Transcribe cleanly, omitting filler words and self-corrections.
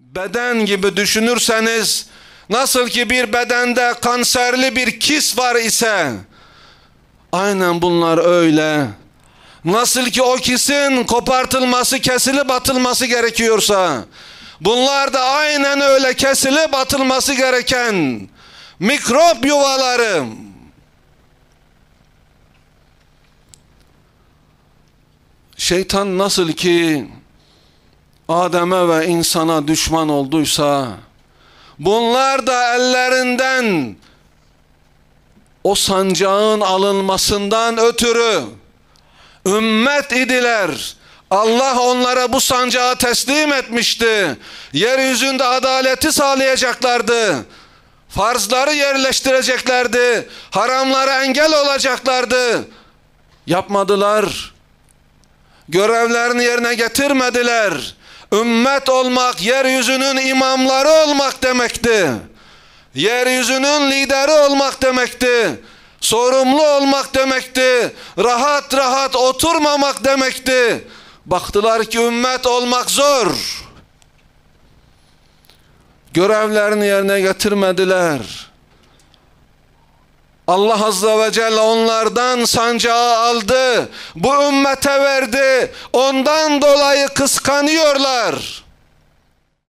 beden gibi düşünürseniz, nasıl ki bir bedende kanserli bir kis var ise, aynen bunlar öyle. Nasıl ki o kisin kopartılması, kesilip atılması gerekiyorsa, bunlar da aynen öyle kesilip atılması gereken mikrop yuvaları. Şeytan nasıl ki Adem'e ve insana düşman olduysa, bunlar da ellerinden o sancağın alınmasından ötürü ümmet idiler. Allah onlara bu sancağı teslim etmişti. Yeryüzünde adaleti sağlayacaklardı. Farzları yerleştireceklerdi. Haramlara engel olacaklardı. Yapmadılar. Görevlerini yerine getirmediler. Ümmet olmak, yeryüzünün imamları olmak demekti. Yeryüzünün lideri olmak demekti. Sorumlu olmak demekti. Rahat rahat oturmamak demekti. Baktılar ki ümmet olmak zor. Görevlerini yerine getirmediler. Allah Azze ve Celle onlardan sancağı aldı. Bu ümmete verdi. Ondan dolayı kıskanıyorlar.